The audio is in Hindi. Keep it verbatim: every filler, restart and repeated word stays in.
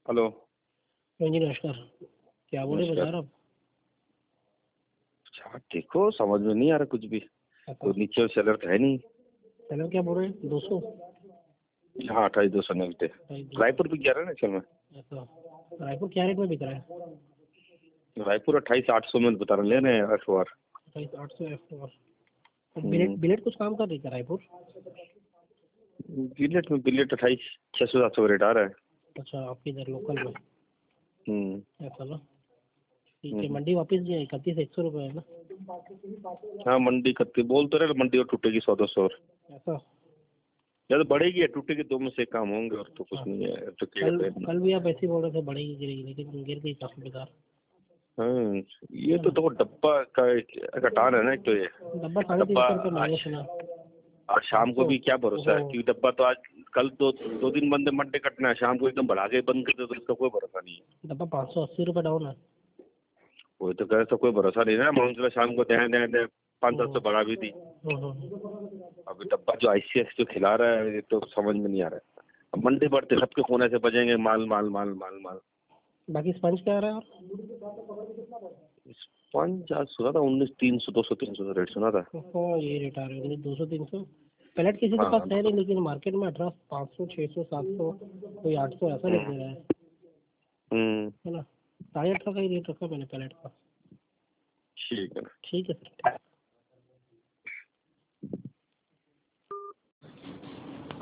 हेलो। हाँ जी नमस्कार। क्या बोले नमस्कार। बाजार आप? अच्छा देखो, समझ में नहीं आ रहा कुछ भी। कोई नीचे सेलर तो है नहीं। चलो क्या बोल रहे हैं? दो सौ हाँ, अट्ठाईस दो सौ नब्बे। रायपुर भी क्या रहा है ना चल में। ऐसा रायपुर क्या रेट में बिक रहा है? रायपुर अट्ठाईस आठ सौ में बता रहे ले रहे हैं एफ आर। अट्ठाईस आठ सौ एफ और बिलेट बिलेट कुछ काम कर रही है रायपुर? बिलेट में बिलेट अट्ठाईस छह सौ सात सौ रेट आ रहा है। अच्छा, आपके इधर लोकल में हम्म ऐसा ना। ठीक है, मंडी वापस जो है इकतीस एक सौ रुपये है ना? हाँ, मंडी कत्ती बोल तो रहे, मंडी और टूटेगी सौ दो सौ और। ऐसा या तो बढ़ेगी या टूटेगी, दो में से काम होंगे और तो कुछ नहीं है तो क्या कल कहते हैं। कल भी आप ऐसे ही बोल रहे थे बढ़ेगी गिरेगी, लेकिन गिर गई काफी बेकार। हाँ, ये तो देखो डब्बा का घटान है ना, एक तो ये डब्बा साढ़े तीन डब्बा सौ रुपये मैंने आज सुना। और शाम को भी क्या भरोसा है ओहो, कि डब्बा तो आज कल दो दो दिन बंदे मंडे कटना है, शाम को एकदम बढ़ा के बंद कर दे तो इसका कोई भरोसा नहीं है। डब्बा पाँच सौ अस्सी रुपये डाउन है। वही तो कह, तो कोई भरोसा नहीं है। माउंट शाम को दे दे दे पाँच दस तो बढ़ा भी दी। ओहो, अभी डब्बा जो आईसीएस जो खिला रहा है ये तो समझ में नहीं आ रहा है। अब मंडी बढ़ते सबके कोने से बजेंगे माल माल माल माल माल। बाकी स्पंज क्या आ रहा है? और स्पंज आज सुना था उन्नीस तीन सौ दो सौ तीन सौ रेट सुना था। हाँ, ये रेट आ रहे होंगे दो सौ तीन सौ। पैलेट किसी के हाँ पास हाँ, है तो नहीं, लेकिन मार्केट में अठारह पाँच सौ छः सौ सात सौ कोई आठ सौ ऐसा रेट दे रहा है हम्म है ना। साढ़े अठारह का ही रेट रखा मैंने पैलेट का। ठीक है ना। ठीक है सर।